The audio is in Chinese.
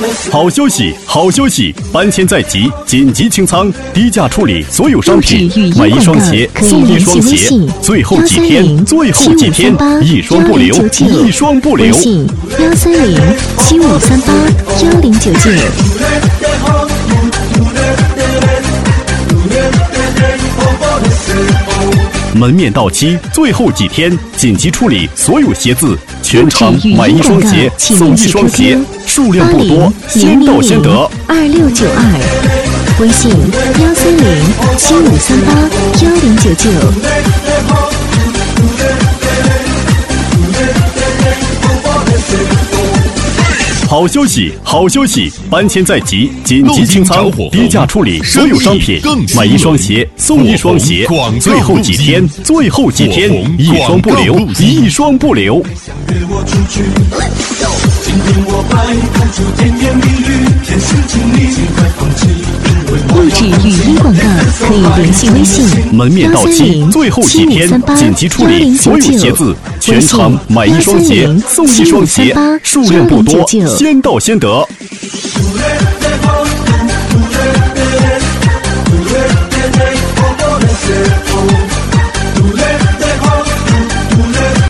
好消息，好消息！搬迁在即，紧急清仓，低价处理所有商品，买一双鞋送一双鞋，最后几天，最后几天，一双不留，一双不留。 微信13075381099。 门面到期，最后几天，紧急处理所有鞋子，全场买一双鞋送一双鞋，数量不多，先到先得。 2692，微信13075381099。 好消息，好消息！搬迁在即，紧急清仓，低价处理所有商品，买一双鞋送一双鞋，最后几天，最后几天，一双不留，一双不留。 录制语音广告可以联系微信门面到期，最后几天，紧急处理所有鞋子，全场买一双鞋送一双鞋，数量不多，先到先得。